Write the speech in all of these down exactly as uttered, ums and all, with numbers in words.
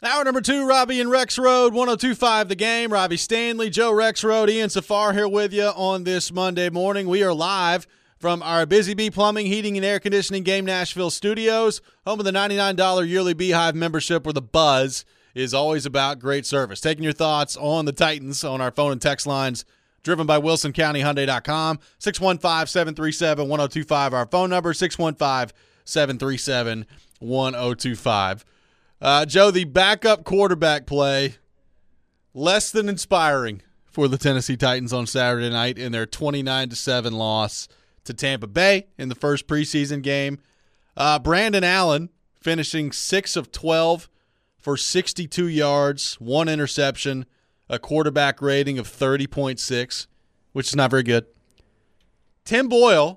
Hour number two, Robbie and Rex Road, one oh two point five The Game. Robbie Stanley, Joe Rex Road, Ian Safar here with you on this Monday morning. We are live from our Busy Bee Plumbing, Heating, and Air Conditioning Game Nashville studios, home of the ninety-nine dollars yearly Beehive membership where the buzz is always about great service. Taking your thoughts on the Titans on our phone and text lines, driven by Wilson County Hyundai dot com, six one five, seven three seven, one oh two five, our phone number, six one five, seven three seven, one oh two five. Uh, Joe, the backup quarterback play, less than inspiring for the Tennessee Titans on Saturday night in their twenty-nine to seven loss to Tampa Bay in the first preseason game. Uh, Brandon Allen finishing six of twelve for sixty-two yards, one interception, a quarterback rating of thirty point six, which is not very good. Tim Boyle,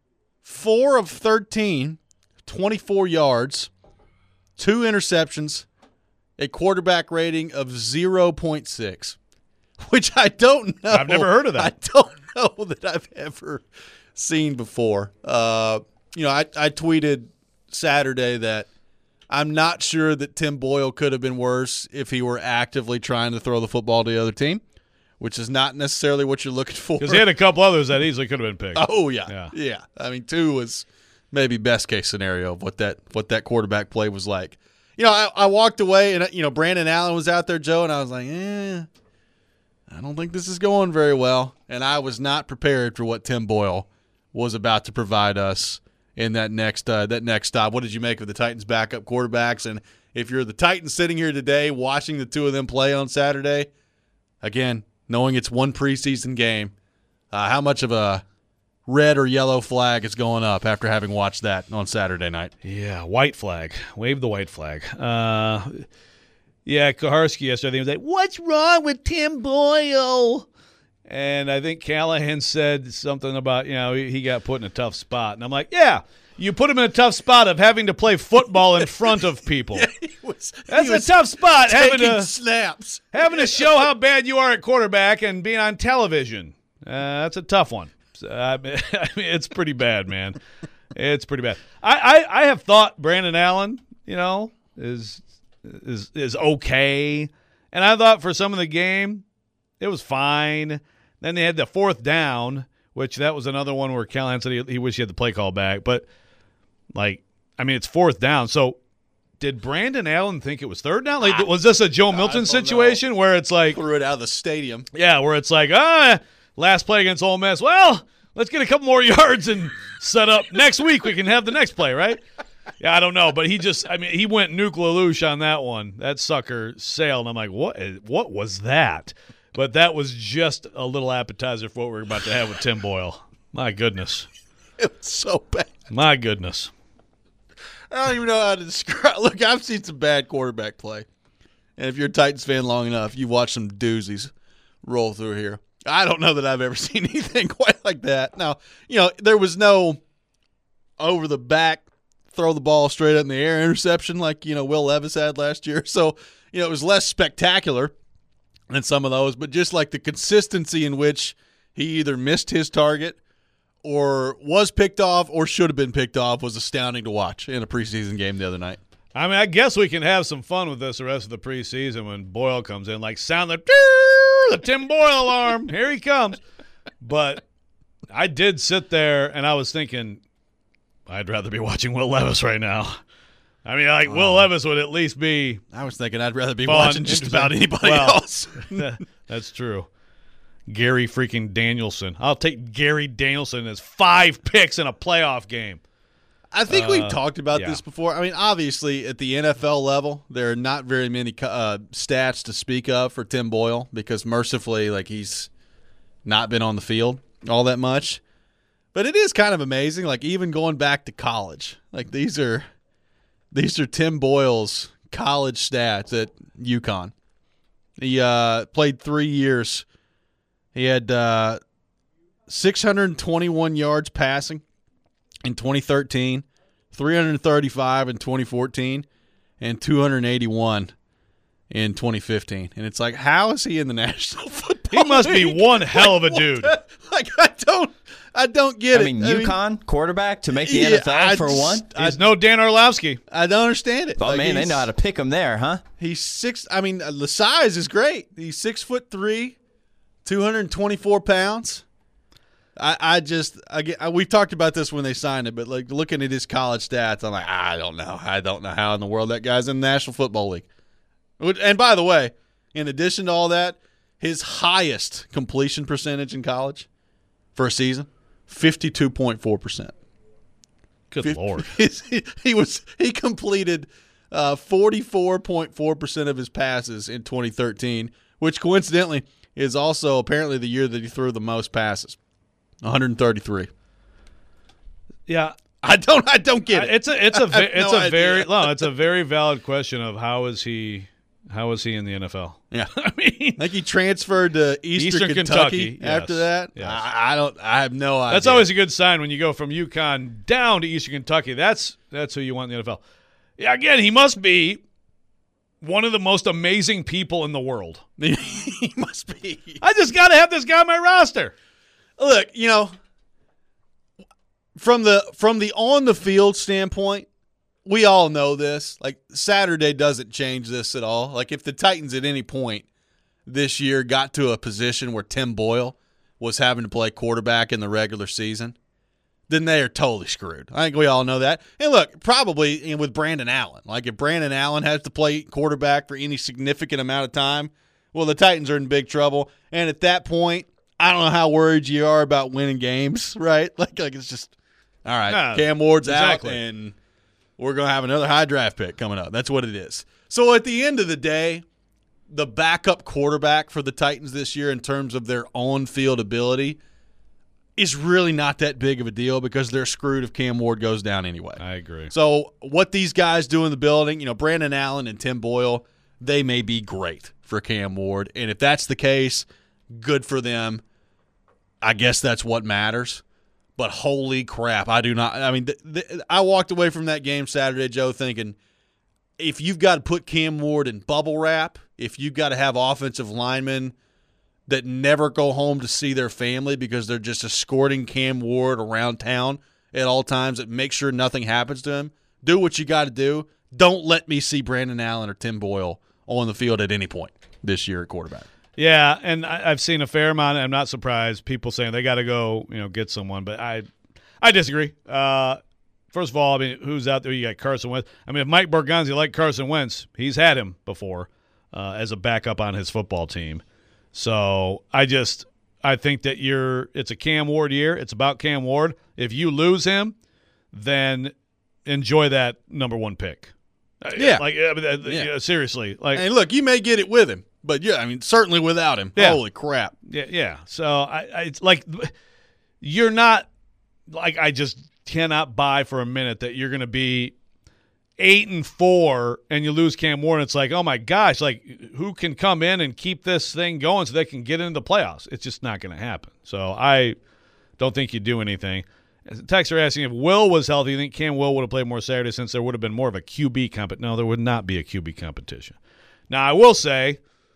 four of thirteen, twenty-four yards, two interceptions, a quarterback rating of zero point six, which I don't know. I've never heard of that. I don't know that I've ever seen before. Uh, you know, I, I tweeted Saturday that I'm not sure that Tim Boyle could have been worse if he were actively trying to throw the football to the other team, which is not necessarily what you're looking for. Because he had a couple others that easily could have been picked. Oh, yeah. Yeah. Yeah. I mean, two was maybe best case scenario of what that what that quarterback play was like. You know, I, I walked away and, you know, Brandon Allen was out there, Joe, and I was like, eh, I don't think this is going very well. And I was not prepared for what Tim Boyle was about to provide us in that next uh, that next stop. What did you make of the Titans' backup quarterbacks? And if you're the Titans sitting here today watching the two of them play on Saturday, again, knowing it's one preseason game, uh, how much of a red or yellow flag is going up after having watched that on Saturday night? Yeah, white flag. Wave the white flag. Uh, yeah, Koharski yesterday was like, what's wrong with Tim Boyle? And I think Callahan said something about, you know, he got put in a tough spot. And I'm like, yeah, you put him in a tough spot of having to play football in front of people. Yeah, he was, That's he a was tough spot, having taking to, snaps. having to show how bad you are at quarterback and being on television. Uh, that's a tough one. I mean, it's pretty bad, man. It's pretty bad. I, I, I have thought Brandon Allen, you know, is is is okay, and I thought for some of the game it was fine. Then they had the fourth down, which that was another one where Callahan said he, he wished he had the play call back. But like, I mean, it's fourth down. So did Brandon Allen think it was third down? Like, was this a Joe Milton situation know. where it's like threw it out of the stadium? Yeah, where it's like ah. Last play against Ole Miss. Well, let's get a couple more yards and set up next week. We can have the next play, right? Yeah, I don't know, but he just, I mean, he went nuke lelouch on that one. That sucker sailed. I'm like, what? What was that? But that was just a little appetizer for what we're about to have with Tim Boyle. My goodness. It was so bad. My goodness. I don't even know how to describe. Look, I've seen some bad quarterback play. And if you're a Titans fan long enough, you've watched some doozies roll through here. I don't know that I've ever seen anything quite like that. Now, you know, there was no over the back, throw the ball straight up in the air interception like, you know, Will Levis had last year. So, you know, it was less spectacular than some of those, but just like the consistency in which he either missed his target or was picked off or should have been picked off was astounding to watch in a preseason game the other night. I mean, I guess we can have some fun with this the rest of the preseason when Boyle comes in, like sound the the Tim Boyle alarm. Here he comes. But I did sit there and I was thinking, I'd rather be watching Will Levis right now. I mean, like, Will Levis would at least be I was thinking I'd rather be fun, watching just about anybody well, else. That's true. Gary freaking Danielson. I'll take Gary Danielson as five picks in a playoff game. I think uh, we've talked about yeah. this before. I mean, obviously, at the N F L level, there are not very many uh, stats to speak of for Tim Boyle because, mercifully, like he's not been on the field all that much. But it is kind of amazing, like even going back to college. Like these are these are Tim Boyle's college stats at UConn. He uh, played three years. He had uh, six hundred twenty-one yards passing in twenty thirteen, three hundred thirty-five in twenty fourteen, and two hundred eighty-one in twenty fifteen. And it's like, how is he in the National Football He must League? be one hell of a like, dude. Like, I don't I don't get I it. mean, I UConn mean, quarterback to make the yeah, N F L I for just- one. He's no Dan Orlovsky. I don't understand it. Oh Like, man, they he's- know how to pick him there, huh? He's six. I mean, the size is great. He's six foot three, two hundred twenty-four pounds. I, I just, I get, I, we talked about this when they signed it, but like looking at his college stats, I'm like, I don't know. I don't know how in the world that guy's in the National Football League. And by the way, in addition to all that, his highest completion percentage in college for a season, fifty-two point four percent. Good Lord. He, he was he completed uh, forty-four point four percent of his passes in twenty thirteen, which coincidentally is also apparently the year that he threw the most passes, one hundred thirty-three. Yeah. I don't I don't get it. It's a it's a I have it's no a very idea. no, it's a very valid question of how is he how is he in the N F L? Yeah. I mean, I think he transferred to Eastern, Eastern Kentucky, Kentucky, after yes. that. Yes. I, I don't. I have no idea. that's always a good sign when you go from UConn down to Eastern Kentucky. That's that's who you want in the N F L. Yeah, again, he must be one of the most amazing people in the world. he must be. I just got to have this guy on my roster. Look, you know, from the from the on the field standpoint, we all know this. Like Saturday doesn't change this at all. Like if the Titans at any point this year got to a position where Tim Boyle was having to play quarterback in the regular season, then they are totally screwed. I think we all know that. And look, probably you know, with Brandon Allen. Like if Brandon Allen has to play quarterback for any significant amount of time, well, the Titans are in big trouble. And at that point, I don't know how worried you are about winning games, right? Like, like it's just, all right, No, Cam Ward's exactly. out, and we're going to have another high draft pick coming up. That's what it is. So at the end of the day, the backup quarterback for the Titans this year in terms of their on-field ability is really not that big of a deal because they're screwed if Cam Ward goes down anyway. I agree. So what these guys do in the building, you know, Brandon Allen and Tim Boyle, they may be great for Cam Ward. And if that's the case, good for them. I guess that's what matters. But holy crap, I do not – I mean, th- th- I walked away from that game Saturday, Joe, thinking if you've got to put Cam Ward in bubble wrap, if you've got to have offensive linemen that never go home to see their family because they're just escorting Cam Ward around town at all times that make sure nothing happens to him, do what you got to do. Don't let me see Brandon Allen or Tim Boyle on the field at any point this year at quarterback. Yeah, and I, I've seen a fair amount. I'm not surprised. People saying they got to go, you know, get someone, but I, I disagree. Uh, first of all, I mean, who's out there? You got Carson Wentz. I mean, if Mike Borgonzi liked Carson Wentz, he's had him before uh, as a backup on his football team. So I just, I think that you're. It's a Cam Ward year. It's about Cam Ward. If you lose him, then enjoy that number one pick. Yeah. like uh, uh, Yeah. yeah, seriously, like. And look, you may get it with him, but yeah, I mean, certainly without him. Yeah. Holy crap. Yeah, yeah. So I, I it's like you're not like I just cannot buy for a minute that you're going to be eight and four and you lose Cam Ward. It's like, oh my gosh, like who can come in and keep this thing going so they can get into the playoffs? It's just not going to happen. So I don't think you do anything. Texts are asking if Will was healthy. You think Cam Will would have played more Saturday since there would have been more of a Q B competition? No, there would not be a Q B competition. Now I will say.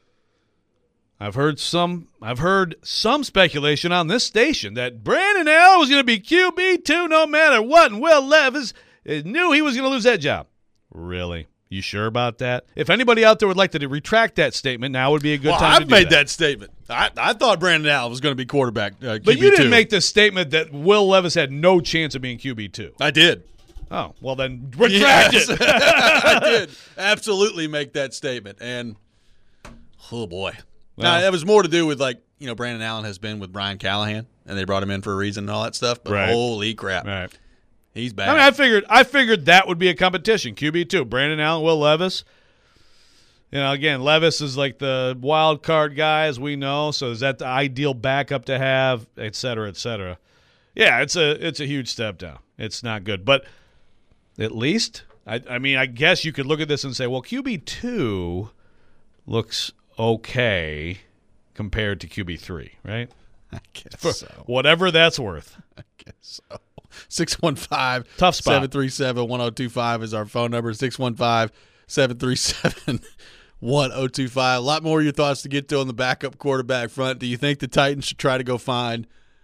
I've heard some I've heard some speculation on this station that Brandon Allen was going to be Q B two no matter what, and Will Levis knew he was going to lose that job. Really? You sure about that? If anybody out there would like to retract that statement, now would be a good Well, time I've to do made that. that statement. I, I thought Brandon Allen was going to be quarterback. Uh, But Q B two. you didn't make the statement that Will Levis had no chance of being Q B two. I did. Oh, well then retract Yes. it. I did absolutely make that statement. And, oh, boy. Well. Now, that was more to do with, like, you know, Brandon Allen has been with Brian Callahan, and they brought him in for a reason and all that stuff. But Right. holy crap. Right. He's bad. I mean, I figured I figured that would be a competition. Q B two, Brandon Allen, Will Levis. You know, again, Levis is like the wild card guy, as we know. So is that the ideal backup to have, et cetera, et cetera? Yeah, it's a it's a huge step down. It's not good, but at least I, I mean, I guess you could look at this and say, well, Q B two looks okay compared to Q B three, right? I guess For so. whatever that's worth. I guess so. six one five, Tough spot. seven three seven, one oh two five is our phone number. six one five, seven three seven, one oh two five. A lot more of your thoughts to get to on the backup quarterback front. Do you think the Titans should try to go find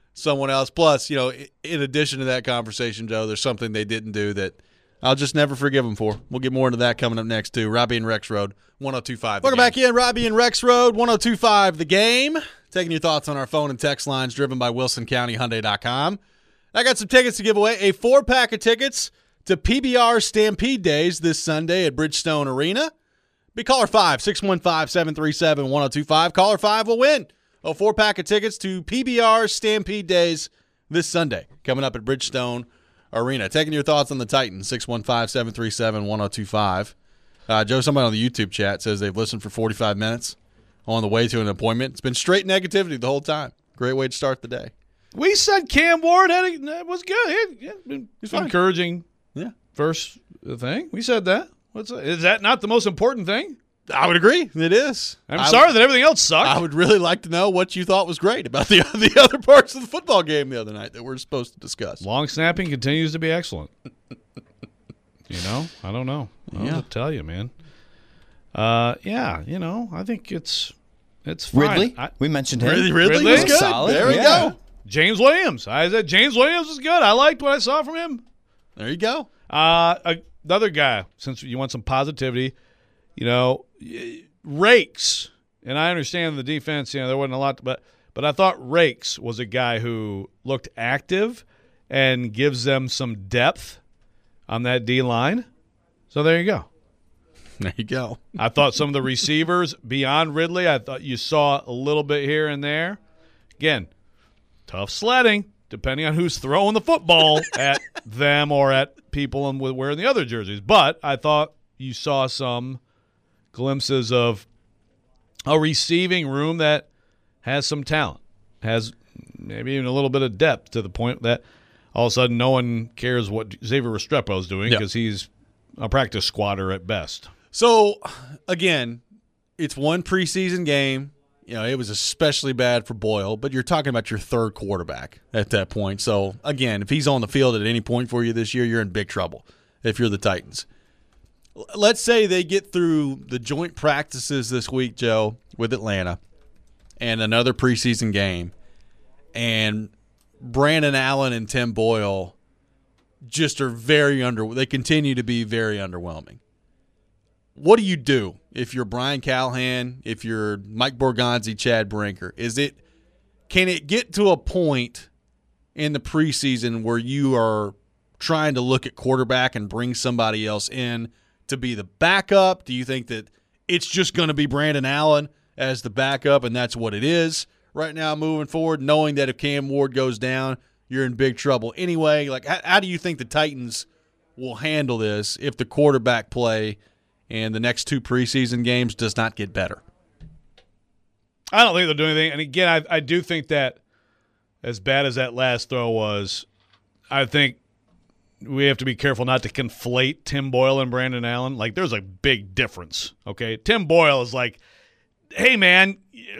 someone else. Plus, you know, in addition to that conversation, Joe, there's something they didn't do that I'll just never forgive them for. We'll get more into that coming up next, too. Robbie and Rex Road, one oh two five. Welcome back in, Robbie and Rex Road, one oh two five The Game. Taking your thoughts on our phone and text lines driven by Wilson County Hyundai dot com. I got some tickets to give away, a four-pack of tickets to P B R Stampede Days this Sunday at Bridgestone Arena. Be caller five, six one five, seven three seven, one oh two five. Caller five will win a four-pack of tickets to P B R Stampede Days this Sunday, coming up at Bridgestone Arena. Taking your thoughts on the Titans, six one five, seven three seven, one oh two five. Uh, Joe, somebody on the YouTube chat says they've listened for forty-five minutes on the way to an appointment. It's been straight negativity the whole time. Great way to start the day. We said Cam Ward had a, was good. He, he, He's encouraging yeah. first thing. We said that. What's that? Is that not the most important thing? I would agree. It is. I'm I sorry would, that everything else sucked. I would really like to know what you thought was great about the, the other parts of the football game the other night that we're supposed to discuss. Long snapping continues to be excellent. You know? I don't know. I don't yeah. know what to tell you, man. Uh, yeah, you know, I think it's it's fine. Ridley? I, we mentioned him. Ridley, Ridley, Ridley was good. Solid. There we Yeah. go. James Williams. I said James Williams is good. I liked what I saw from him. There you go. Uh, another guy, since you want some positivity, you know, Rakes, and I understand the defense, you know, there wasn't a lot, but but I thought Rakes was a guy who looked active and gives them some depth on that D-line. So there you go. There you go. I thought some of the receivers beyond Ridley, I thought you saw a little bit here and there. Again, tough sledding, depending on who's throwing the football at them or at people wearing the other jerseys. But I thought you saw some glimpses of a receiving room that has some talent, has maybe even a little bit of depth to the point that all of a sudden no one cares what Xavier Restrepo is doing because yep. he's a practice squatter at best. So, again, it's one preseason game. You know, it was especially bad for Boyle, but you're talking about your third quarterback at that point. So, again, if he's on the field at any point for you this year, you're in big trouble if you're the Titans. Let's say they get through the joint practices this week, Joe, with Atlanta, and another preseason game, and Brandon Allen and Tim Boyle just are very under. They continue to be very underwhelming. What do you do if you're Brian Callahan, if you're Mike Borgonzi, Chad Brinker? Is it can it get to a point in the preseason where you are trying to look at quarterback and bring somebody else in to be the backup? Do you think that it's just going to be Brandon Allen as the backup and that's what it is right now moving forward, knowing that if Cam Ward goes down, you're in big trouble anyway? Like, how, how do you think the Titans will handle this if the quarterback play and the next two preseason games does not get better? I don't think they'll do anything. And, again, I, I do think that as bad as that last throw was, I think we have to be careful not to conflate Tim Boyle and Brandon Allen. Like, there's a big difference, okay? Tim Boyle is like, hey, man,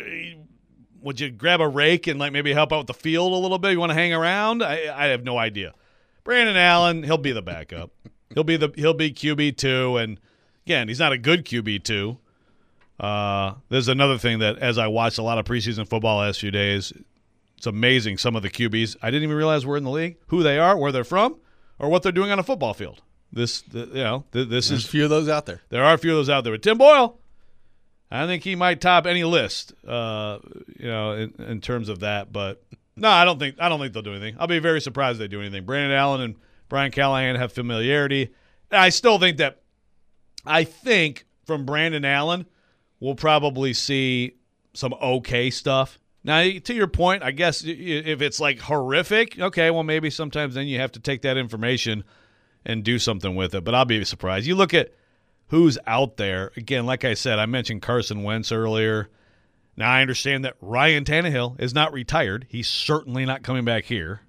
would you grab a rake and, like, maybe help out with the field a little bit? You want to hang around? I, I have no idea. Brandon Allen, he'll be the backup. he'll be the he'll be Q B two, and again, he's not a good Q B two. Uh, there's another thing that, as I watched a lot of preseason football last few days, it's amazing some of the Q Bs. I didn't even realize were in the league, who they are, where they're from, or what they're doing on a football field. This, the, you know, th- this There's is a few of those out there. There are a few of those out there. But Tim Boyle, I think he might top any list, uh, you know, in, in terms of that. But no, I don't think I don't think they'll do anything. I'll be very surprised if they do anything. Brandon Allen and Brian Callahan have familiarity. And I still think that. I think from Brandon Allen, we'll probably see some okay stuff. Now, to your point, I guess if it's like horrific, okay, well, maybe sometimes then you have to take that information and do something with it. But I'll be surprised. You look at who's out there. Again, like I said, I mentioned Carson Wentz earlier. Now, I understand that Ryan Tannehill is not retired. He's certainly not coming back here.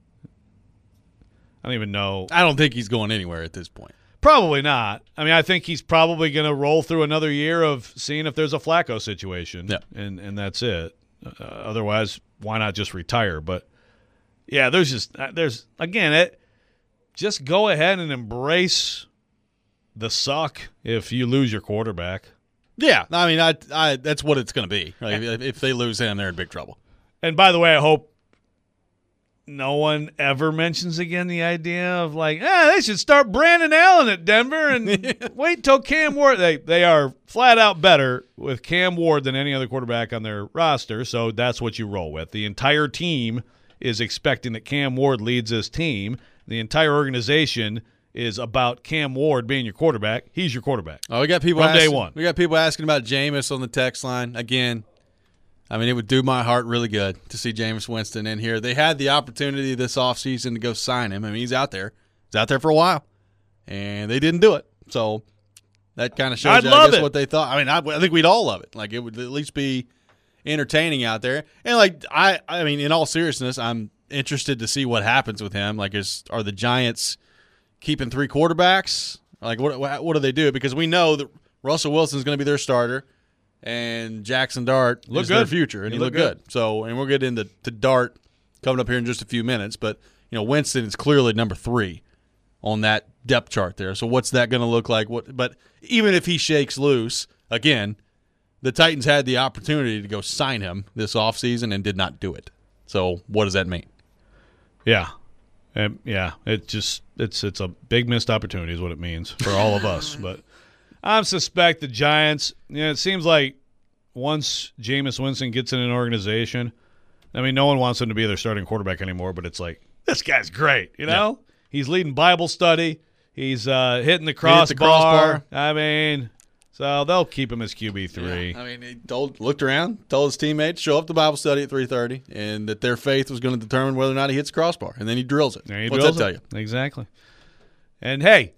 I don't even know. I don't think he's going anywhere at this point. Probably not. I mean, I think he's probably going to roll through another year of seeing if there's a Flacco situation, yeah. and, and that's it. Uh, otherwise, why not just retire? But, yeah, there's just – there's again, it just go ahead and embrace the suck if you lose your quarterback. Yeah, I mean, I, I that's what it's going to be. Right? If, if they lose him, they're in big trouble. And, by the way, I hope no one ever mentions again the idea of like, ah, they should start Brandon Allen at Denver and wait till Cam Ward. They they are flat out better with Cam Ward than any other quarterback on their roster, so that's what you roll with. The entire team is expecting that Cam Ward leads this team. The entire organization is about Cam Ward being your quarterback. He's your quarterback. Oh, we got people from asking, day one. We got people asking about Jameis on the text line again. I mean, it would do my heart really good to see Jameis Winston in here. They had the opportunity this offseason to go sign him. I mean, he's out there. He's out there for a while, and they didn't do it. So that kind of shows I'd you, love I guess, it. what they thought. I mean, I, I think we'd all love it. Like, it would at least be entertaining out there. And, like, I, I mean, in all seriousness, I'm interested to see what happens with him. Like, is are the Giants keeping three quarterbacks? Like, what what, what do they do? Because we know that Russell Wilson's going to be their starter. And Jackson Dart Look is good. their future, and He he looked looked good. good. So, and we'll get into to Dart coming up here in just a few minutes. But you know, Winston is clearly number three on that depth chart there. So, what's that going to look like? What? But even if he shakes loose again, the Titans had the opportunity to go sign him this offseason and did not do it. So, what does that mean? Yeah. Um, yeah, it just it's it's a big missed opportunity is what it means for all of us. But I suspect the Giants, you know, it seems like once Jameis Winston gets in an organization, I mean, no one wants him to be their starting quarterback anymore, but it's like, this guy's great, you know? Yeah. He's leading Bible study. He's uh, hitting the crossbar. the crossbar. I mean, so they'll keep him as Q B three. Yeah. I mean, he told, looked around, told his teammates, show up to Bible study at three thirty, and that their faith was going to determine whether or not he hits the crossbar. And then he drills it. There he What's drills that it. tell you? Exactly. And, hey,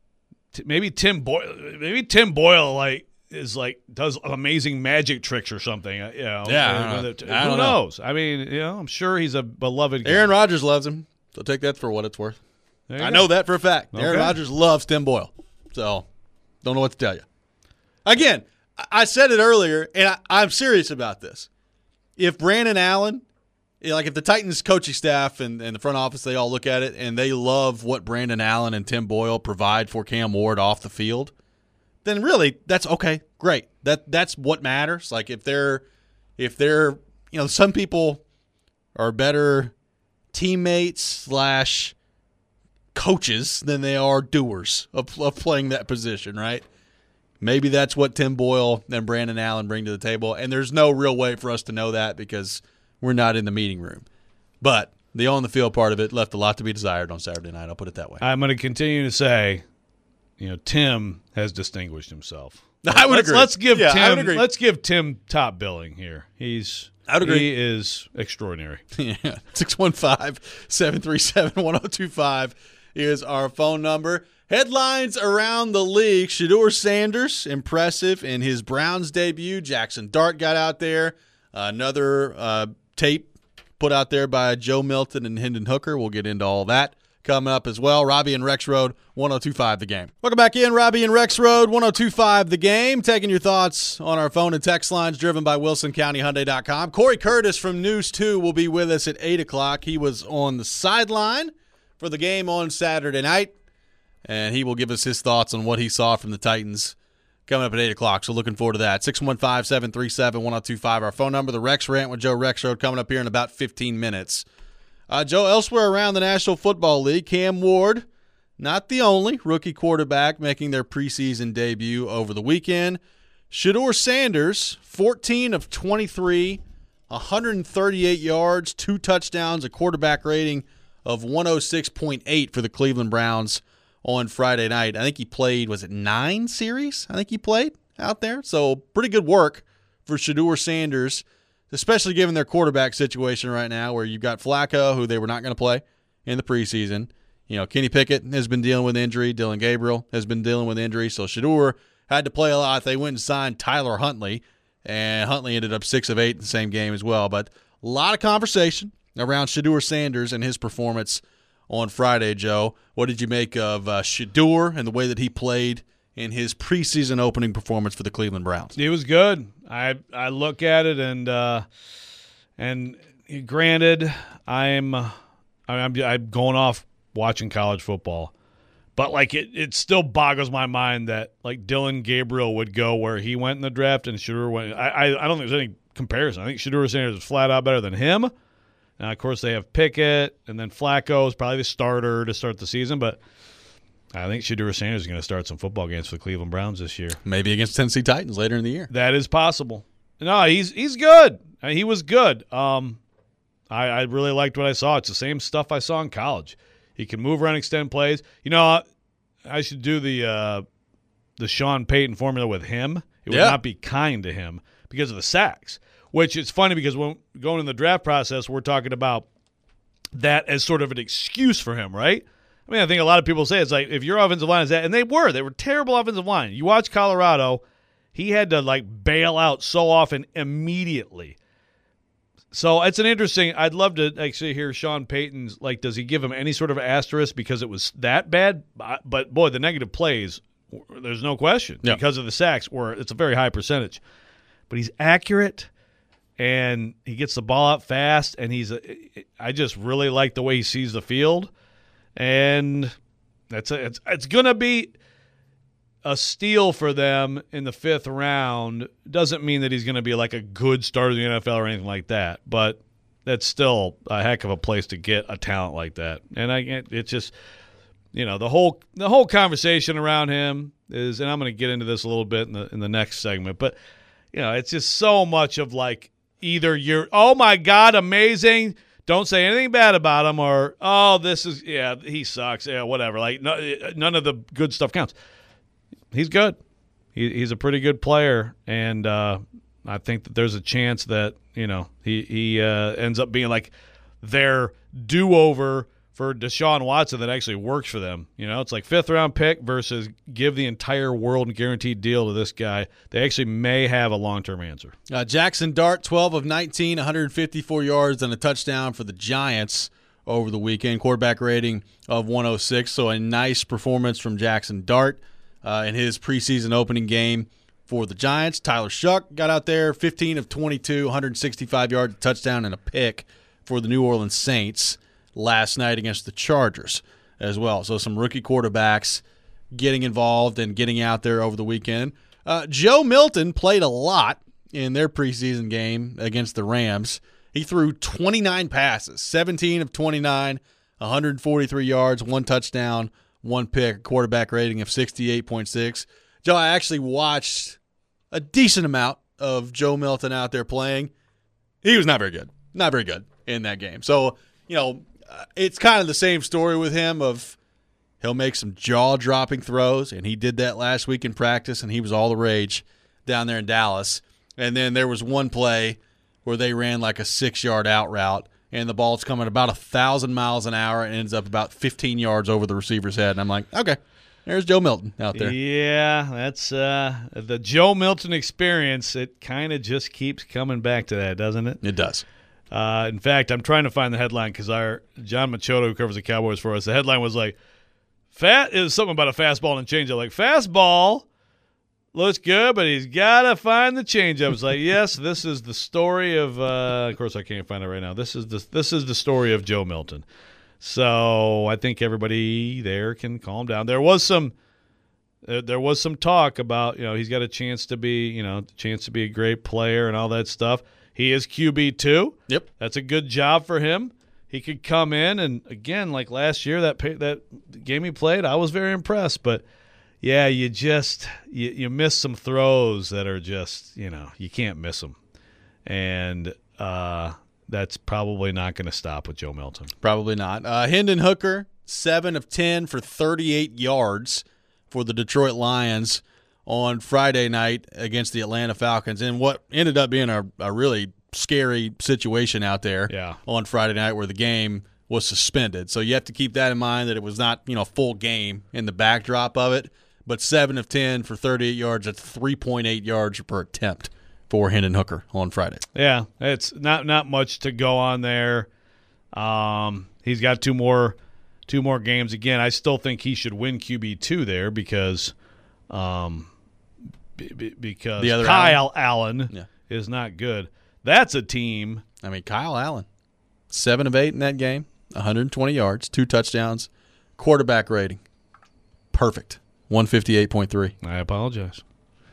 t- maybe Tim Boyle, maybe Tim Boyle, like, is like does amazing magic tricks or something. Uh, you know, Yeah, uh, I don't know. it- I who don't know. knows? I mean, you know, I'm sure he's a beloved guy. Aaron Rodgers loves him, so take that for what it's worth. There you I go. know that for a fact. Aaron Okay. Rodgers loves Tim Boyle, so don't know what to tell you. Again, I- I said it earlier, and I, I'm serious about this. If Brandon Allen, you know, like if the Titans coaching staff and, and the front office, they all look at it and they love what Brandon Allen and Tim Boyle provide for Cam Ward off the field, then really that's okay, great. That that's what matters. Like if they're if they're you know, some people are better teammates slash coaches than they are doers of, of playing that position, right? Maybe that's what Tim Boyle and Brandon Allen bring to the table, and there's no real way for us to know that because we're not in the meeting room. But the on-the-field part of it left a lot to be desired on Saturday night. I'll put it that way. I'm going to continue to say, you know, Tim has distinguished himself. I would let's, agree. Let's give Yeah, I would Tim. agree. Let's give Tim top billing here. He's. I would agree. He is extraordinary. Yeah, six one five, seven three seven, one oh two five is our phone number. Headlines around the league. Shedeur Sanders, impressive in his Browns debut. Jackson Dart got out there. Uh, another uh, tape put out there by Joe Milton and Hendon Hooker. We'll get into all that coming up as well. Robbie and Rex Road, one oh two five The Game. Welcome back in, Robbie and Rex Road, one oh two five The Game. Taking your thoughts on our phone and text lines driven by Wilson County Hyundai dot com. Corey Curtis from News two will be with us at eight o'clock. He was on the sideline for the game on Saturday night, and he will give us his thoughts on what he saw from the Titans coming up at eight o'clock. So looking forward to that. six one five, seven three seven, one oh two five, our phone number. The Rex Rant with Joe Rex Road coming up here in about fifteen minutes. Uh, Joe, elsewhere around the National Football League, Cam Ward, not the only rookie quarterback making their preseason debut over the weekend. Shedeur Sanders, fourteen of twenty-three, one hundred thirty-eight yards, two touchdowns, a quarterback rating of one oh six point eight for the Cleveland Browns on Friday night. I think he played, was it nine series? I think he played out there. So pretty good work for Shedeur Sanders, especially given their quarterback situation right now where you've got Flacco, who they were not going to play in the preseason. You know, Kenny Pickett has been dealing with injury. Dylan Gabriel has been dealing with injury. So Shedeur had to play a lot. They went and signed Tyler Huntley, and Huntley ended up six of eight in the same game as well. But a lot of conversation around Shedeur Sanders and his performance on Friday, Joe. What did you make of uh, Shedeur and the way that he played in his preseason opening performance for the Cleveland Browns? It was good. I I look at it and uh, and granted, I'm I'm I'm going off watching college football, but like it it still boggles my mind that like Dylan Gabriel would go where he went in the draft and Shedeur went. I I, I don't think there's any comparison. I think Shedeur Sanders is flat out better than him. Now, of course, they have Pickett, and then Flacco is probably the starter to start the season, but I think Shedeur Sanders is going to start some football games for the Cleveland Browns this year. Maybe against Tennessee Titans later in the year. That is possible. No, he's he's good. I mean, he was good. Um, I, I really liked what I saw. It's the same stuff I saw in college. He can move around, extend plays. You know, I should do the uh, the Sean Payton formula with him. It would yeah. not be kind to him because of the sacks. Which is funny because when going in the draft process, we're talking about that as sort of an excuse for him, right? I mean, I think a lot of people say it's like if your offensive line is that, and they were, they were terrible offensive line. You watch Colorado, he had to like bail out so often immediately. So it's an interesting. I'd love to actually hear Sean Payton's like, does he give him any sort of asterisk because it was that bad? But boy, the negative plays, there's no question yeah. because of the sacks, where it's a very high percentage. But he's accurate. And he gets the ball out fast, and he's a, I just really like the way he sees the field. And that's a, it's it's going to be a steal for them in the fifth round. Doesn't mean that he's going to be like a good starter in the N F L or anything like that, but that's still a heck of a place to get a talent like that. And I it's just, you know, the whole the whole conversation around him is, and I'm going to get into this a little bit in the in the next segment, but you know, it's just so much of like, either you're, oh, my God, amazing, don't say anything bad about him, or, oh, this is, yeah, he sucks, yeah, whatever. Like, no, none of the good stuff counts. He's good. He, he's a pretty good player, and uh, I think that there's a chance that, you know, he, he uh, ends up being like their do-over for Deshaun Watson that actually works for them. You know, it's like fifth-round pick versus give the entire world and guaranteed deal to this guy. They actually may have a long-term answer. Uh, Jackson Dart, twelve of nineteen, one hundred fifty-four yards and a touchdown for the Giants over the weekend. Quarterback rating of one oh six, so a nice performance from Jackson Dart uh, in his preseason opening game for the Giants. Tyler Shuck got out there, fifteen of twenty-two, one hundred sixty-five yards, touchdown, and a pick for the New Orleans Saints last night against the Chargers as well. So some rookie quarterbacks getting involved and getting out there over the weekend. Uh, Joe Milton played a lot in their preseason game against the Rams. He threw twenty-nine passes, seventeen of twenty-nine, one hundred forty-three yards, one touchdown, one pick, quarterback rating of sixty-eight point six. Joe, I actually watched a decent amount of Joe Milton out there playing. He was not very good. Not very good in that game. So, you know, Uh, it's kind of the same story with him of he'll make some jaw-dropping throws, and he did that last week in practice, and he was all the rage down there in Dallas. And then there was one play where they ran like a six-yard out route, and the ball's coming about one thousand miles an hour and ends up about fifteen yards over the receiver's head. And I'm like, okay, there's Joe Milton out there. Yeah, that's uh, the Joe Milton experience. It kind of just keeps coming back to that, doesn't it? It does. Uh, in fact, I'm trying to find the headline because our John Machado, who covers the Cowboys for us, the headline was like, "Fat is something about a fastball and changeup." Like, fastball looks good, but he's got to find the changeup. It's like, yes, this is the story of. Uh, of course, I can't find it right now. This is the this is the story of Joe Milton. So I think everybody there can calm down. There was some. There, there was some talk about, you know, he's got a chance to be, you know, chance to be a great player and all that stuff. He is Q B two. Yep. That's a good job for him. He could come in, and, again, like last year, that that game he played, I was very impressed. But, yeah, you just you, you miss some throws that are just, you know, you can't miss them. And uh, that's probably not going to stop with Joe Milton. Probably not. Uh, Hendon Hooker, seven of ten for thirty-eight yards for the Detroit Lions on Friday night against the Atlanta Falcons, and what ended up being a, a really scary situation out there yeah. on Friday night where the game was suspended. So you have to keep that in mind, that it was not, you know, full game in the backdrop of it, but seven of ten for thirty-eight yards, that's three point eight yards per attempt for Hendon Hooker on Friday. Yeah, it's not not much to go on there. Um, he's got two more two more games. Again, I still think he should win Q B two there because um, b- b- because the other Kyle Allen, yeah. is not good. That's a team. I mean, Kyle Allen, seven of eight in that game, one hundred twenty yards, two touchdowns, quarterback rating, perfect, one fifty-eight point three. I apologize.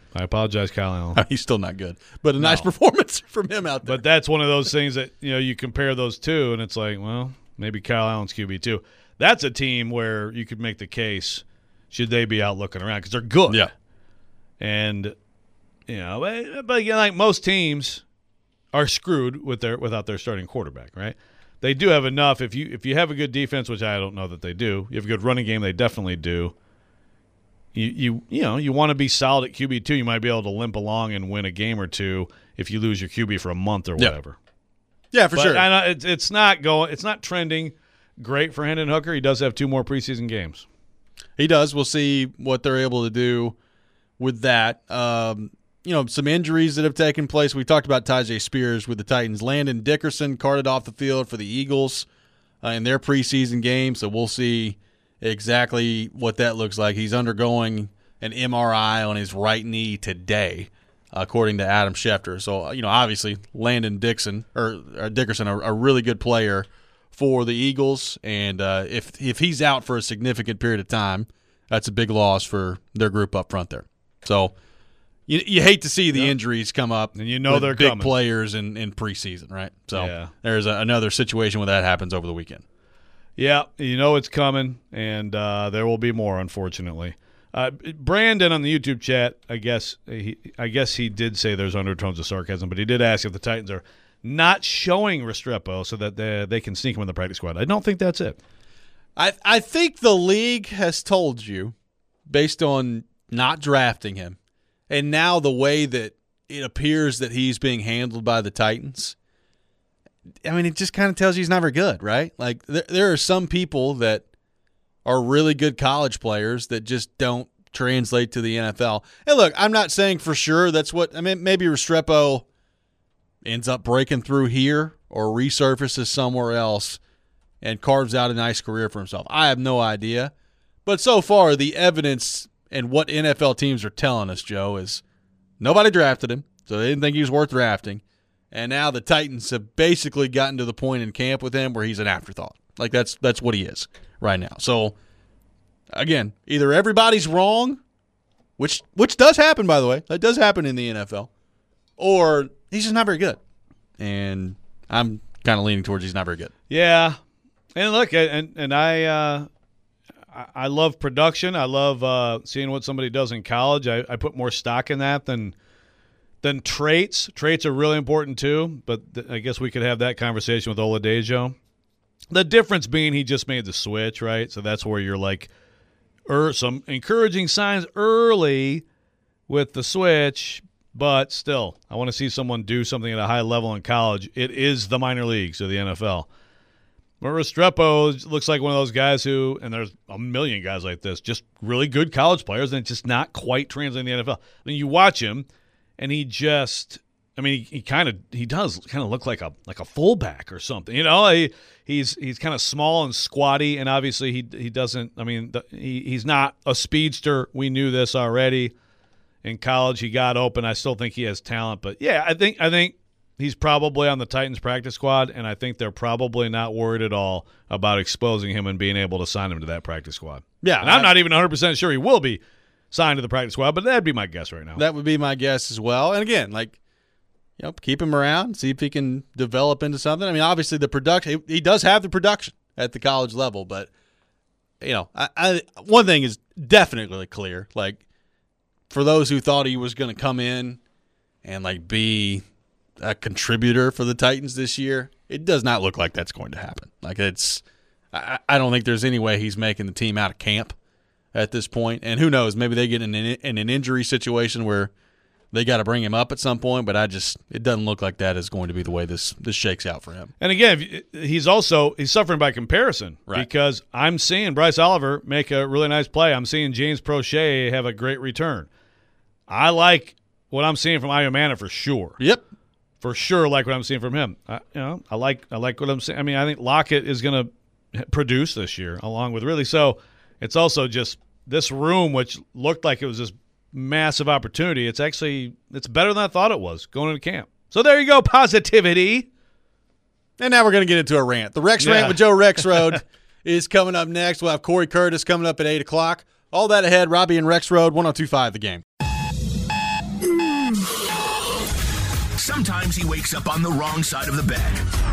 I apologize, Kyle Allen. He's still not good, but a nice No. performance from him out there. But that's one of those things that, you know, you compare those two, and it's like, well, maybe Kyle Allen's Q B too. That's a team where you could make the case, should they be out looking around, because they're good. Yeah. And, you know, but, but again, like most teams are screwed with their without their starting quarterback, right? They do have enough. If you if you have a good defense, which I don't know that they do, you have a good running game, they definitely do. You you you know you want to be solid at Q B two. You might be able to limp along and win a game or two if you lose your Q B for a month or Yeah. whatever. Yeah, for But sure. I know it's it's not going. It's not trending great for Hendon Hooker. He does have two more preseason games. He does. We'll see what they're able to do with that. Um, you know, some injuries that have taken place. We talked about Tyjae Spears with the Titans. Landon Dickerson carted off the field for the Eagles uh, in their preseason game, so we'll see exactly what that looks like. He's undergoing an M R I on his right knee today, according to Adam Schefter. So, you know, obviously Landon Dixon or, or Dickerson, a, a really good player for the Eagles, and uh, if if he's out for a significant period of time, that's a big loss for their group up front there. So you you hate to see the Yeah. injuries come up, And you know with they're big coming. players in, in preseason, right? So Yeah. there's a, another situation where that happens over the weekend. Yeah, you know it's coming, and uh, there will be more, unfortunately. Uh, Brandon on the YouTube chat, I guess he, I guess he did say there's undertones of sarcasm, but he did ask if the Titans are not showing Restrepo so that they, they can sneak him in the practice squad. I don't think that's it. I I think the league has told you, based on not drafting him, and now the way that it appears that he's being handled by the Titans, I mean, it just kind of tells you he's never good, right? Like, there, there are some people that are really good college players that just don't translate to the N F L. And look, I'm not saying for sure that's what – I mean, maybe Restrepo ends up breaking through here or resurfaces somewhere else and carves out a nice career for himself. I have no idea. But so far, the evidence and what N F L teams are telling us, Joe, is nobody drafted him, so they didn't think he was worth drafting. And now the Titans have basically gotten to the point in camp with him where he's an afterthought. Like, that's that's what he is right now. So, again, either everybody's wrong, which which does happen, by the way. That does happen in the N F L. Or he's just not very good. And I'm kind of leaning towards he's not very good. Yeah, and look, and and I uh, I- I love production. I love uh, seeing what somebody does in college. I, I put more stock in that than than traits. Traits are really important too, but th- I guess we could have that conversation with Oladejo. The difference being he just made the switch, right? So that's where you're like, er, some encouraging signs early with the switch. But still, I want to see someone do something at a high level in college. It is the minor leagues or the N F L. But Restrepo looks like one of those guys who, and there's a million guys like this, just really good college players, and it's just not quite translating to the N F L. I mean, you watch him, and he just, I mean, he, he kind of, he does kind of look like a like a fullback or something. You know, he, he's he's kind of small and squatty, and obviously he he doesn't. I mean, the, he he's not a speedster. We knew this already. In college, he got open. I still think he has talent, but yeah, I think I think he's probably on the Titans practice squad, and I think they're probably not worried at all about exposing him and being able to sign him to that practice squad. Yeah, and I'm I- not even one hundred percent sure he will be signed to the practice squad, but that'd be my guess right now. That would be my guess as well. And again, like, you know, keep him around, see if he can develop into something. I mean, obviously the production, he, he does have the production at the college level, but, you know, I, I one thing is definitely clear. Like, for those who thought he was going to come in and, like, be a contributor for the Titans this year, it does not look like that's going to happen. Like, it's, I, I don't think there's any way he's making the team out of camp at this point. And who knows, maybe they get in an, in an injury situation where they got to bring him up at some point, but I just, it doesn't look like that is going to be the way this this shakes out for him. And again, if you- he's also he's suffering by comparison, Right. because I'm seeing Bryce Oliver make a really nice play. I'm seeing James Prochet have a great return. I like what I'm seeing from Iomana for sure. Yep. For sure, like what I'm seeing from him. I, you know, I like I like what I'm seeing. I mean, I think Lockett is going to produce this year, along with Ridley. So it's also just this room, which looked like it was this massive opportunity. It's actually it's better than I thought it was going into camp. So there you go, positivity. And now we're going to get into a rant. The Rex Yeah. Rant with Joe Rexroad is coming up next. We'll have Corey Curtis coming up at eight o'clock. All that ahead, Robbie and Rex Road, one oh two point five The Game. Sometimes he wakes up on the wrong side of the bed.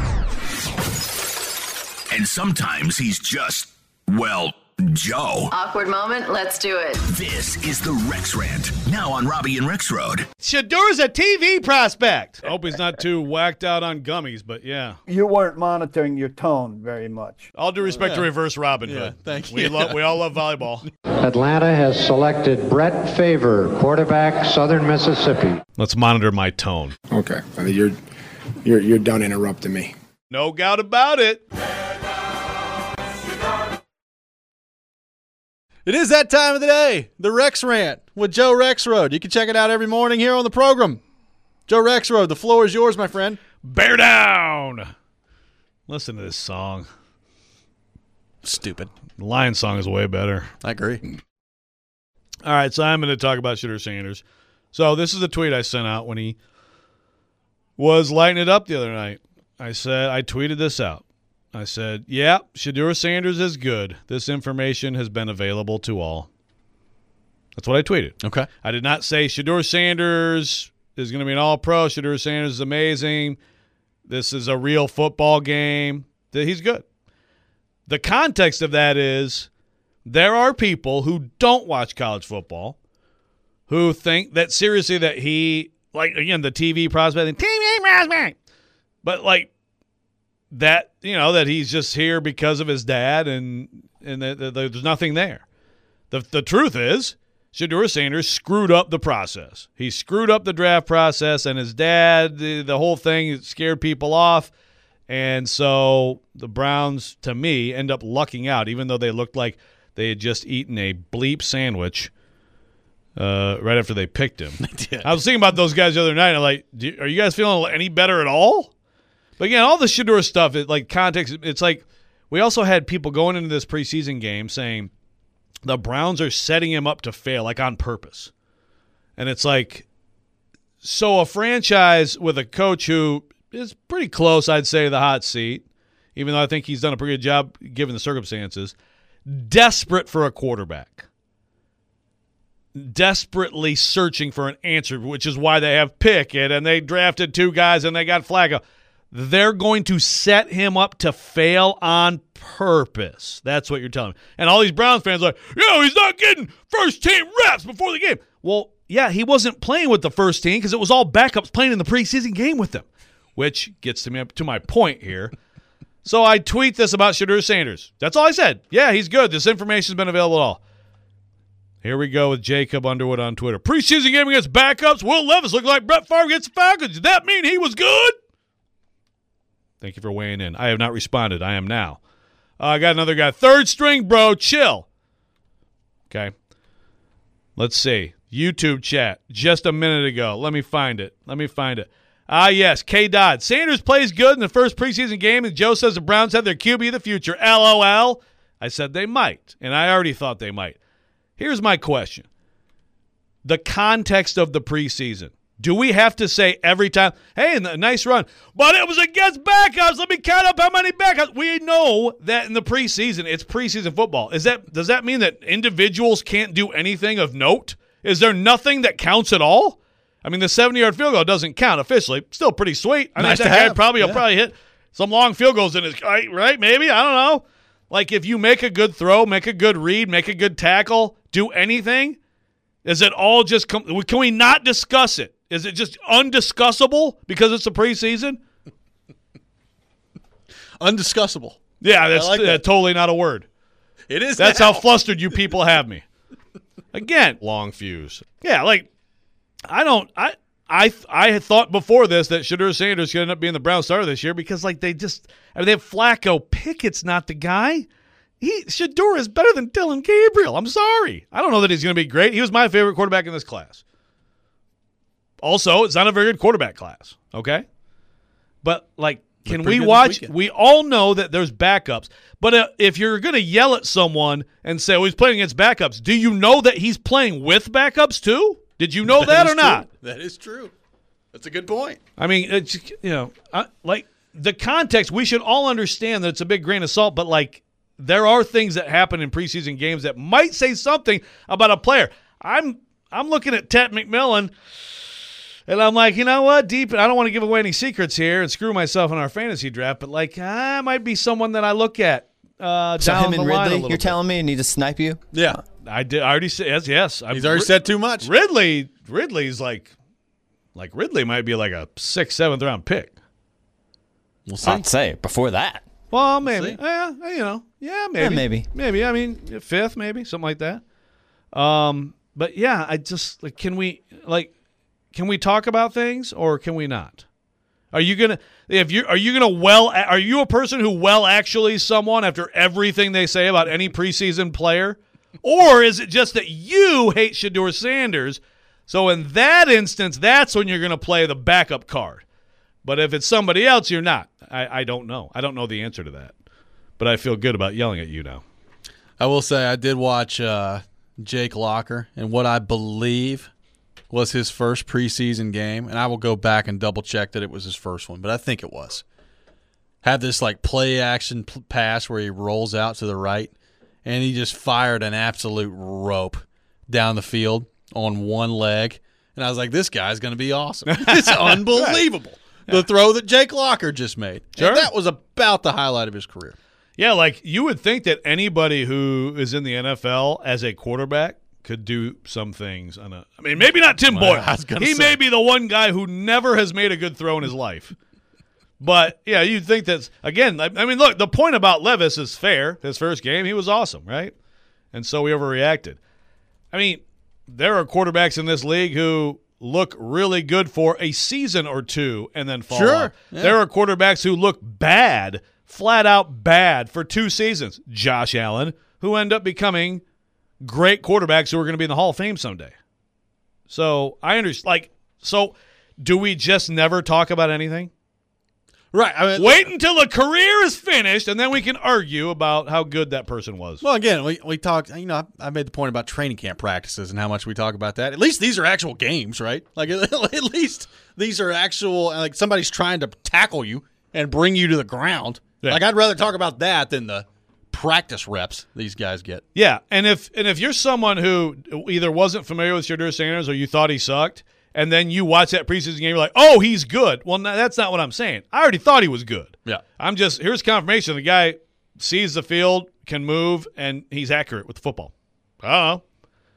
And sometimes he's just, well, Joe. Awkward moment, let's do it. This is the Rex Rant, now on Robbie and Rex Road. Shadur's a T V prospect. I hope he's not too whacked out on gummies, but yeah. You weren't monitoring your tone very much. All due respect yeah. to reverse Robin Yeah, Hood. thank you. We, love, we all love volleyball. Atlanta has selected Brett Favor, quarterback, Southern Mississippi. Let's monitor my tone. Okay, you're you're you're done interrupting me. No doubt about it. It is that time of the day, the Rex Rant with Joe Rexrode. You can check it out every morning here on the program. Joe Rexrode, the floor is yours, my friend. Bear down. Listen to this song. Stupid. The Lion song is way better. I agree. All right, so I'm going to talk about Shadur Sanders. So this is a tweet I sent out when he was lighting it up the other night. I said, I tweeted this out. I said, yeah, Shadur Sanders is good. This information has been available to all. That's what I tweeted. Okay. I did not say Shadur Sanders is going to be an all-pro. Shadur Sanders is amazing. This is a real football game. He's good. The context of that is there are people who don't watch college football who think that seriously that he, like, again, the T V prospect, T V prospect, but, like, that, you know, that he's just here because of his dad and and that, that there's nothing there. The the truth is, Shadur Sanders screwed up the process. He screwed up the draft process, and his dad, the, the whole thing scared people off. And so the Browns, to me, end up lucking out, even though they looked like they had just eaten a bleep sandwich uh, right after they picked him. I was thinking about those guys the other night. I'm like, do, are you guys feeling any better at all? But again, all the Shadur stuff, it, like context, it's like we also had people going into this preseason game saying the Browns are setting him up to fail, like on purpose. And it's like, so a franchise with a coach who is pretty close, I'd say, to the hot seat, even though I think he's done a pretty good job given the circumstances, desperate for a quarterback. Desperately searching for an answer, which is why they have Pickett and they drafted two guys and they got Flacco. They're going to set him up to fail on purpose. That's what you're telling me. And all these Browns fans are like, yo, he's not getting first-team reps before the game. Well, yeah, he wasn't playing with the first team because it was all backups playing in the preseason game with them, which gets to me to my point here. So I tweet this about Shadur Sanders. That's all I said. Yeah, he's good. This information's been available at all. Here we go with Jacob Underwood on Twitter. Preseason game against backups. Will Levis looked like Brett Favre against the Falcons. Did that mean he was good? Thank you for weighing in. I have not responded. I am now. Uh, I got another guy. Third string, bro. Chill. Okay. Let's see. YouTube chat just a minute ago. Let me find it. Let me find it. Ah, yes. K. Dodd. Sanders plays good in the first preseason game, and Joe says the Browns have their Q B of the future. L O L. I said they might, and I already thought they might. Here's my question. The context of the preseason. Do we have to say every time, hey, nice run, but it was against backups. Let me count up how many backups. We know that in the preseason, it's preseason football. Is that does that mean that individuals can't do anything of note? Is there nothing that counts at all? I mean, the seventy-yard field goal doesn't count officially. Still pretty sweet. I Nice think to that guy have. probably Yeah. will probably hit some long field goals in his right, right? Maybe I don't know. Like if you make a good throw, make a good read, make a good tackle, do anything. Is it all just com- can we not discuss it? Is it just undiscussable because it's a preseason? Undiscussable. Yeah, that's like uh, that. totally not a word. It is. That's now. how flustered you people have me. Again, long fuse. Yeah, like I don't. I I I had thought before this that Shadur Sanders could end up being the Brown starter this year because like they just I mean they have Flacco. Pickett's not the guy. He Shadur is better than Dylan Gabriel. I'm sorry. I don't know that he's going to be great. He was my favorite quarterback in this class. Also, it's not a very good quarterback class, okay? But, like, can pretty we good this watch? weekend. We all know that there's backups. But uh, if you're going to yell at someone and say, oh, he's playing against backups, do you know that he's playing with backups too? Did you know that, is or not? true. That is true. That's a good point. I mean, it's, you know, I, like, the context, we should all understand that it's a big grain of salt, but, like, there are things that happen in preseason games that might say something about a player. I'm I'm looking at Ted McMillan, And I'm like, you know what? Deep, I don't want to give away any secrets here and screw myself in our fantasy draft, but like, I might be someone that I look at uh, So down him and the line a Ridley, little you're bit. telling me, need to snipe you? Yeah. I did. I already said yes. Yes, I, He's already Rid- said too much. Ridley. Ridley's like, like Ridley might be like a sixth, seventh round pick. We'll see. I'd say before that. Well, maybe. see. Yeah, you know. Yeah, maybe. maybe. Maybe. I mean, fifth, maybe something like that. Um, but yeah, I just like, can we like, can we talk about things or can we not? Are you gonna if you are you gonna well are you a person who well actually someone after everything they say about any preseason player, or is it just that you hate Shedeur Sanders? So in that instance, that's when you're gonna play the backup card. But if it's somebody else, you're not. I, I don't know. I don't know the answer to that. But I feel good about yelling at you now. I will say I did watch uh, Jake Locker, and what I believe was his first preseason game, and I will go back and double check that it was his first one, but I think it was. Had this like play action p- pass where he rolls out to the right, and he just fired an absolute rope down the field on one leg, and I was like, this guy's going to be awesome. It's unbelievable. The throw that Jake Locker just made. Sure. And that was about the highlight of his career. Yeah, like you would think that anybody who is in the N F L as a quarterback could do some things on a I mean, maybe not Tim Well, Boyle. I was gonna He say. may be the one guy who never has made a good throw in his life. But, yeah, you'd think that's – again, I, I mean, look, the point about Levis is fair. His first game, he was awesome, right? And so we overreacted. I mean, there are quarterbacks in this league who look really good for a season or two and then fall Sure, off. yeah. There are quarterbacks who look bad, flat out bad, for two seasons. Josh Allen, who end up becoming great quarterbacks who are going to be in the Hall of Fame someday. So I understand. Like, so do we just never talk about anything? Right. I mean, Wait until a career is finished, and then we can argue about how good that person was. Well, again, we we talked. You know, I, I made the point about training camp practices and how much we talk about that. At least these are actual games, right? Like at least these are actual. Like somebody's trying to tackle you and bring you to the ground. Yeah. Like I'd rather talk about that than the practice reps these guys get. Yeah, and if and if you're someone who either wasn't familiar with Shedeur Sanders or you thought he sucked, and then you watch that preseason game, you're like, oh, he's good. Well, no, that's not what I'm saying. I already thought he was good. Yeah. I'm just, here's confirmation. The guy sees the field, can move, and he's accurate with the football. I don't know.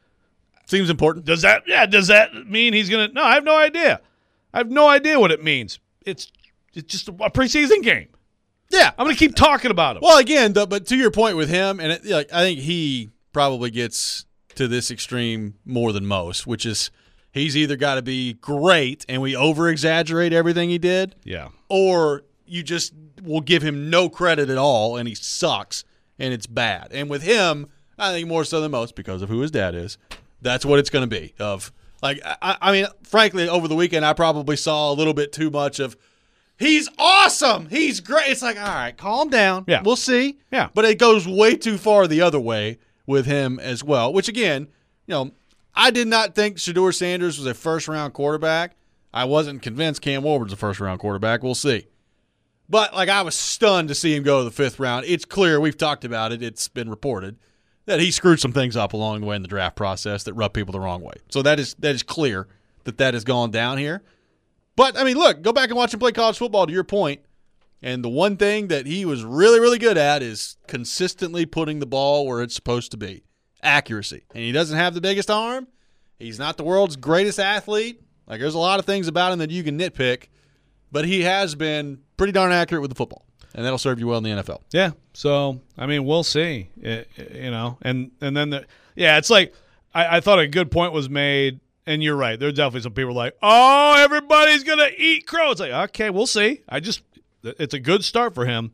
Seems important. Does that, yeah, does that mean he's going to, no, I have no idea. I have no idea what it means. It's, it's just a preseason game. Yeah. I'm going to keep talking about him. Well, again, the, but to your point with him, and it, like I think he probably gets to this extreme more than most, which is he's either got to be great and we over-exaggerate everything he did, Yeah. or you just will give him no credit at all and he sucks and it's bad. And with him, I think more so than most because of who his dad is, that's what it's going to be. Of like, I, I mean, frankly, over the weekend I probably saw a little bit too much of he's awesome, he's great. It's like, all right, calm down. Yeah. We'll see. Yeah. But it goes way too far the other way with him as well, which again, you know, I did not think Shedeur Sanders was a first-round quarterback. I wasn't convinced Cam Warburton's a first-round quarterback. We'll see. But, like, I was stunned to see him go to the fifth round. It's clear, we've talked about it, it's been reported, that he screwed some things up along the way in the draft process that rubbed people the wrong way. So that is that is clear that that has gone down here. But, I mean, look, go back and watch him play college football, to your point. And the one thing that he was really, really good at is consistently putting the ball where it's supposed to be. Accuracy. And he doesn't have the biggest arm. He's not the world's greatest athlete. Like, there's a lot of things about him that you can nitpick. But he has been pretty darn accurate with the football. And that'll serve you well in the N F L. Yeah. So, I mean, we'll see. It, you know, and, and then, the, yeah, it's like I, I thought a good point was made. And you're right. There's definitely some people like, oh, everybody's going to eat crow. It's like, okay, we'll see. I just, it's a good start for him.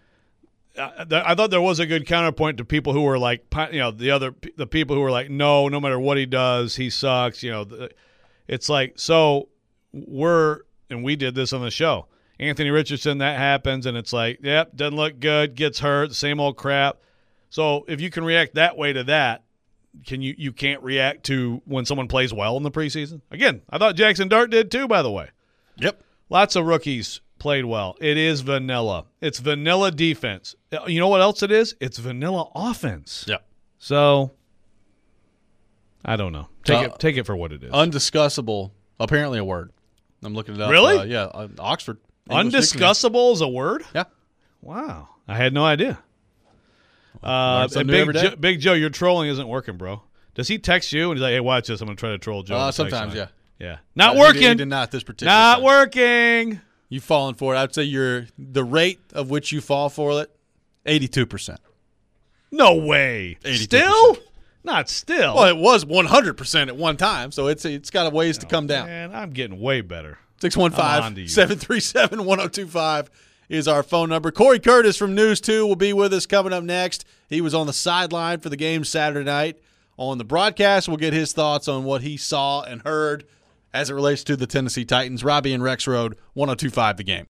I thought there was a good counterpoint to people who were like, you know, the other, the people who were like, no, no matter what he does, he sucks. You know, it's like, so we're, and we did this on the show. Anthony Richardson, that happens, and it's like, yep, doesn't look good, gets hurt, same old crap. So if you can react that way to that, can you, you can't react to when someone plays well in the preseason? Again, I thought Jackson Dart did too, by the way. Yep. Lots of rookies played well. It is vanilla. It's vanilla defense. You know what else it is? It's vanilla offense. Yeah. So, I don't know. Take Uh, it take it for what it is. Undiscussable, apparently a word. I'm looking it up. Really? Uh, yeah, uh, Oxford. English Undiscussable is a word? Yeah. Wow. I had no idea. Uh, learn something and new Big, every day. jo- Big Joe, your trolling isn't working, bro. Does he text you and he's like, hey, watch this. I'm going to try to troll Joe. Uh, on the text sometimes, line." yeah. Yeah. Not Uh, he working. did- He did not this particular Not time. working. You've fallen for it. I'd say you're the rate of which you fall for it, eighty-two percent. No way. eighty-two percent. Still? Not still. Well, it was one hundred percent at one time, so it's it's got a ways to come down. Man, I'm getting way better. six one I'm five, on to you. seven three seven, one oh two five is our phone number. Corey Curtis from News two will be with us coming up next. He was on the sideline for the game Saturday night. On the broadcast, we'll get his thoughts on what he saw and heard as it relates to the Tennessee Titans. Robbie and Rex Road, one oh two five The Game.